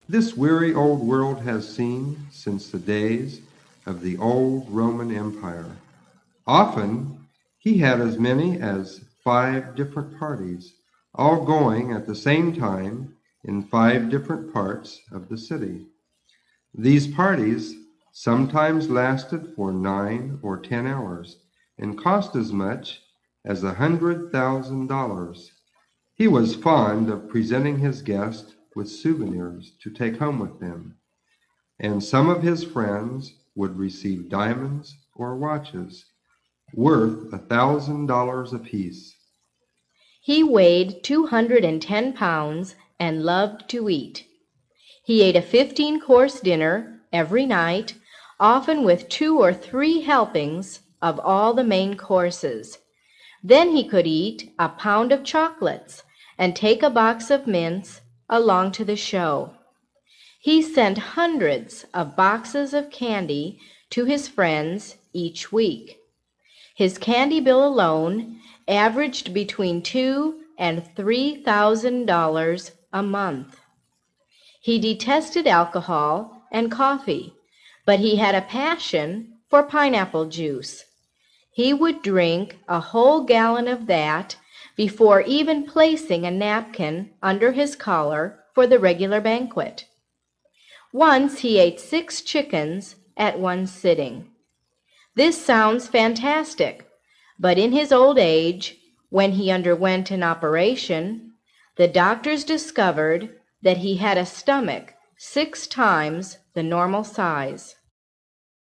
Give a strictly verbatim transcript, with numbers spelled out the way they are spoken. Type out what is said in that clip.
this weary old world has seen since the days of the old Roman Empire. Often he had as many as five different parties, all going at the same time in five different parts of the city. These parties sometimes lasted for nine or ten hours and cost as much as a hundred thousand dollars. He was fond of presenting his guests with souvenirs to take home with them, and some of his friends would receive diamonds or watches worth a thousand dollars apiece. He weighed two hundred and ten pounds and loved to eat. He ate a fifteen-course dinner every night, often with two or three helpings of all the main courses. Then he could eat a pound of chocolates and take a box of mints along to the show. He sent hundreds of boxes of candy to his friends each week. His candy bill alone averaged between two and three thousand dollars a month. He detested alcohol and coffee, but he had a passion for pineapple juice. He would drink a whole gallon of that before even placing a napkin under his collar for the regular banquet. Once he ate six chickens at one sitting. This sounds fantastic, but in his old age, when he underwent an operation, the doctors discovered that he had a stomach six times the normal size.